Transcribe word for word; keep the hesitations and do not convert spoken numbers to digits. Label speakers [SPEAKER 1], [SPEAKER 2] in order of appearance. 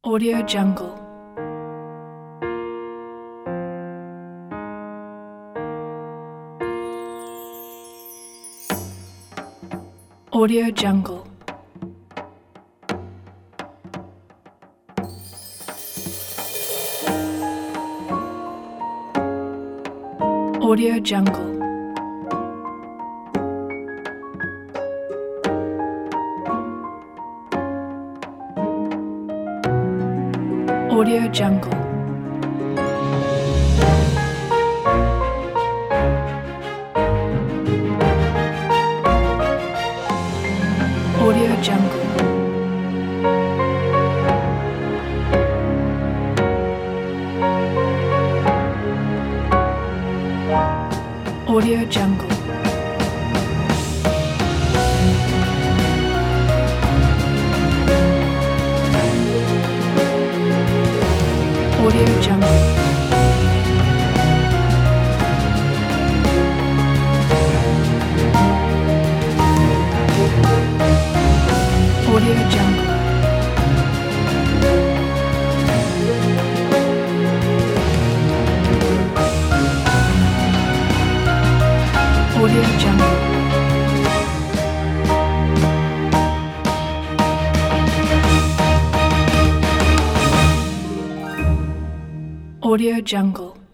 [SPEAKER 1] Audio Jungle. Audio Jungle. Audio Jungle. Audio Jungle. Audio Jungle. Audio Jungle. Audio Jungle. Audio Jungle. Audio Jungle. Audio Jungle.